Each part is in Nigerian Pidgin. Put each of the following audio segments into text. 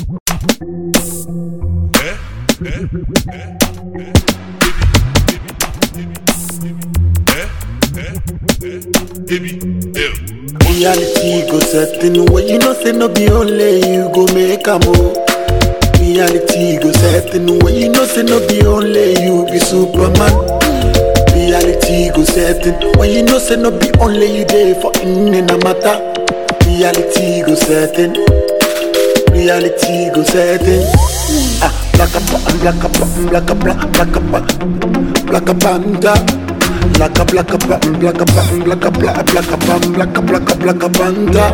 Reality go setting when you know say no be only you go make a move. Reality go setting when you know say no be only you be Superman. Reality go setting when you know say no be only you there for in a matter. Reality go setting. Reality go setting. Black a panda. Black a panda.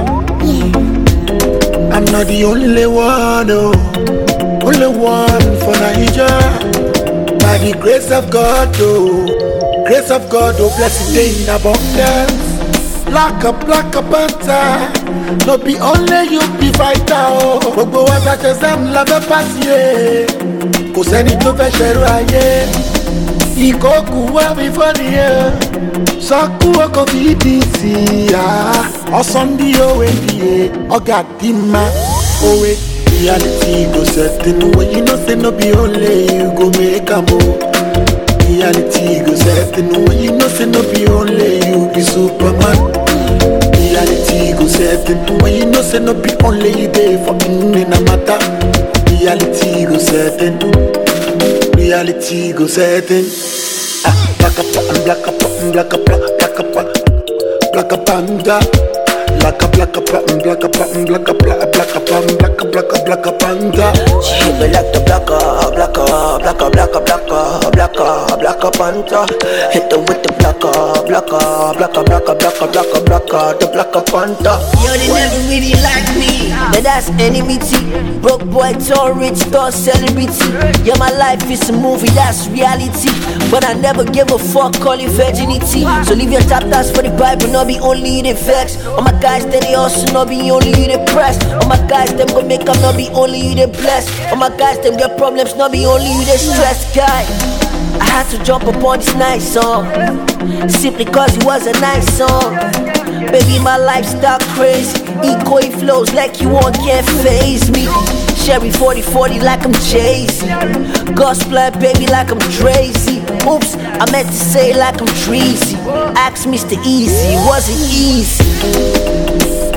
I'm not the only one, oh, only one for Nigeria. By the grace of God, oh, grace of God, oh, blessed day in abundance. Black a panda. No be only you be fighter, oh. Gbogbo wa ta ṣe Sam la fẹ́ pàṣẹ. Kò sẹ́ni tó fẹ́ ṣẹ̀rù ayé. Ìkókù wá mi fọ́ni ẹ̀. Sọ́kù ọkọ̀ fi dì sí i. Ọ̀sán bí òwe bìí. Ọ̀gá dì má òwe. Reality go setting when you know say no be only you go make a move. Reality go setting when you know say no be only you be Superman. Reality go setting when you know say no be only you there for in a matter. Reality go setting. Reality go setting. Black a panda. Black a panda. She hit me like the black panda. Hit them with the the black panda. Yo, they never really like me, but that's enmity. Broke boy, tall, rich, tall, celebrity. Yeah, my life is a movie, that's reality. But I never give a fuck, call it virginity. So leave your chapters for the Bible, not be only the facts. All my guys, they also not be only you the press. All my guys, them go make up, not be only you the blessed. All my guys, them get problems, not be only you the stressed guy. I had to jump upon this nice song simply cause it was a nice song. Baby, my lifestyle crazy. Eco flows like you won't can't phase me. Sherry 40-40 like I'm Jay-Z. Gospel baby like I'm Tracy. Oops, I meant to say like I'm Treasy. Ask Mr. Easy, was it easy?